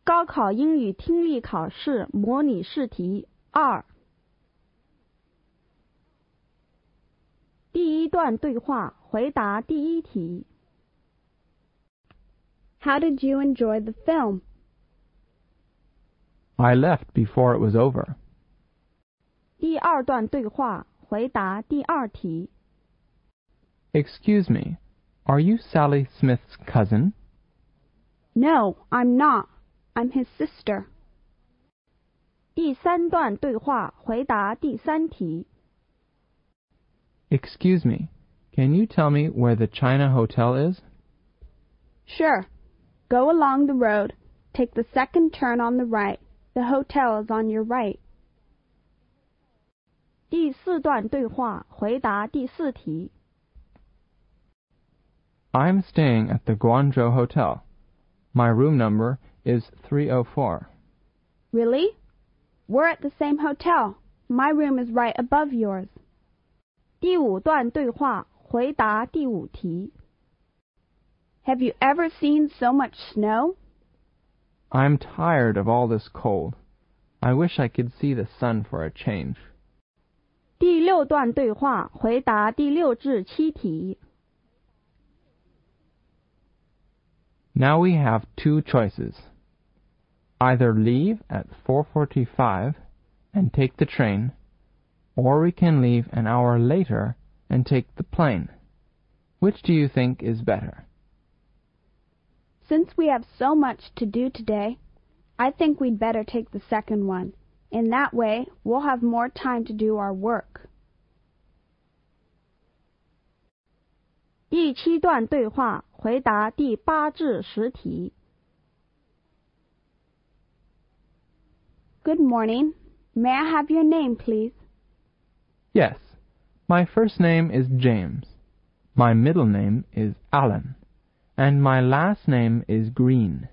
高考英语听力考试模拟试题2。第一段对话，回答第一题。 How did you enjoy the film? I left before it was over. 第二段对话，回答第二题。 Excuse me, are you Sally Smith's cousin? No, I'm not. I'm his sister. 第三段对话，回答第三题。 Excuse me, can you tell me where the China Hotel is? Sure. Go along the road. Take the second turn on the right. The hotel is on your right. 第四段对话，回答第四题。 I'm staying at the Guangzhou Hotel. My room number is 304. Really? We're at the same hotel. My room is right above yours. 第五段对话，回答第五题。 Have you ever seen so much snow? I'm tired of all this cold. I wish I could see the sun for a change. 第六段对话，回答第6至7题。 Now we have two choices. Either leave at 4:45 and take the train, or we can leave an hour later and take the plane. Which do you think is better? Since we have so much to do today, I think we'd better take the second one. In that way, we'll have more time to do our work. 第7段对话，回答第8至10题。 Good morning. May I have your name, please? Yes. My first name is James. My middle name is Alan. And my last name is Green.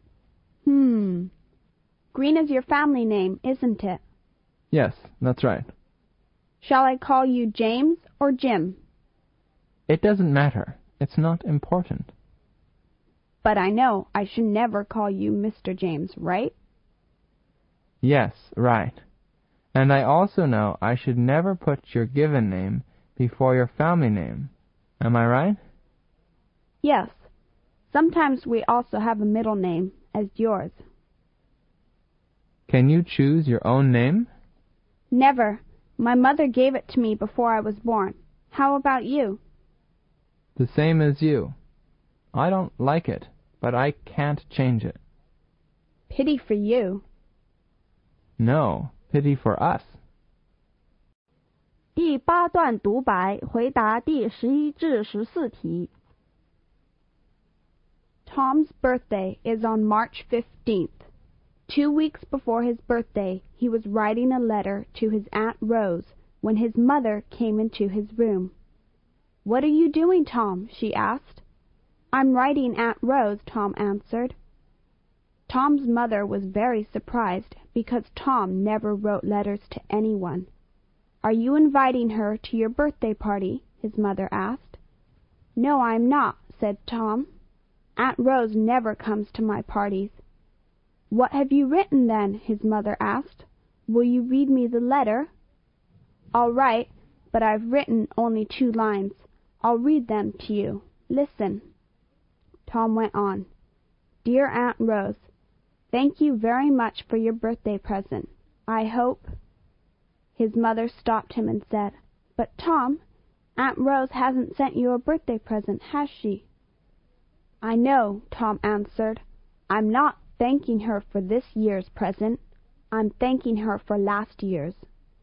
Green is your family name, isn't it? Yes, that's right. Shall I call you James or Jim? It doesn't matter. It's not important. But I know I should never call you Mr. James, right? Yes, right. And I also know I should never put your given name before your family name. Am I right? Yes. Sometimes we also have a middle name, as yours. Can you choose your own name? Never. My mother gave it to me before I was born. How about you? The same as you. I don't like it, but I can't change it. Pity for you. No, pity for us. 第8段独白，回答第11至14题。 Tom's birthday is on March 15th. 2 weeks before his birthday, he was writing a letter to his Aunt Rose when his mother came into his room. What are you doing, Tom? She asked. I'm writing Aunt Rose, Tom answered. Tom's mother was very surprised because Tom never wrote letters to anyone. Are you inviting her to your birthday party? His mother asked. No, I'm not, said Tom. Aunt Rose never comes to my parties. What have you written then? His mother asked. Will you read me the letter? All right, but I've written only 2 lines. I'll read them to you. Listen. Tom went on. Dear Aunt Rose, thank you very much for your birthday present. I hope... His mother stopped him and said, But Tom, Aunt Rose hasn't sent you a birthday present, has she? I know, Tom answered. I'm not thanking her for this year's present. I'm thanking her for last year's.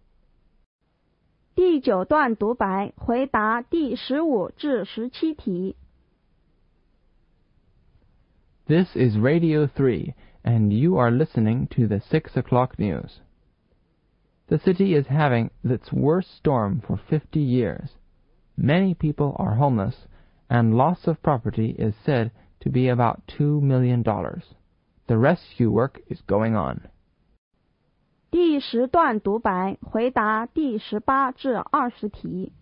第9段独白，回答第15至17题。 This is Radio 3, and you are listening to the 6 o'clock news. The city is having its worst storm for 50 years. Many people are homeless, and loss of property is said to be about $2 million. The rescue work is going on. 第10段独白，回答第18至20题。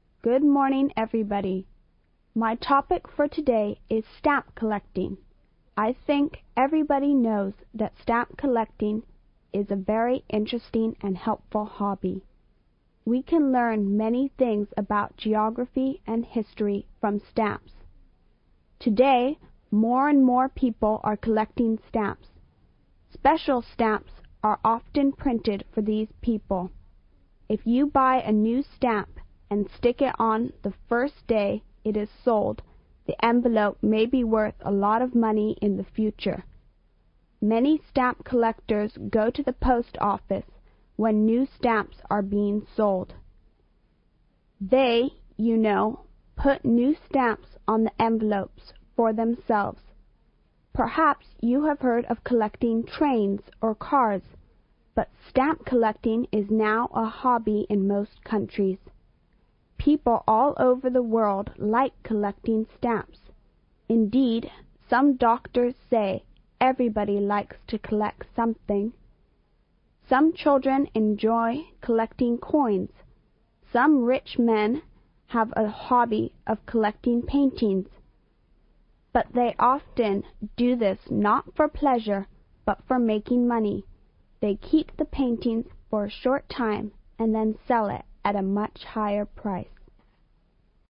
Good morning, everybody. My topic for today is stamp collecting. I think everybody knows that stamp collecting is a very interesting and helpful hobby. We can learn many things about geography and history from stamps. Today, more and more people are collecting stamps. Special stamps are often printed for these people. If you buy a new stamp and stick it on the first day it is sold, the envelope may be worth a lot of money in the future. Many stamp collectors go to the post office when new stamps are being sold. They, you know, put new stamps on the envelopes for themselves. Perhaps you have heard of collecting trains or cars, but stamp collecting is now a hobby in most countries. People all over the world like collecting stamps. Indeed, some doctors say everybody likes to collect something. Some children enjoy collecting coins. Some rich men have a hobby of collecting paintings. But they often do this not for pleasure, but for making money. They keep the paintings for a short time and then sell it at a much higher price.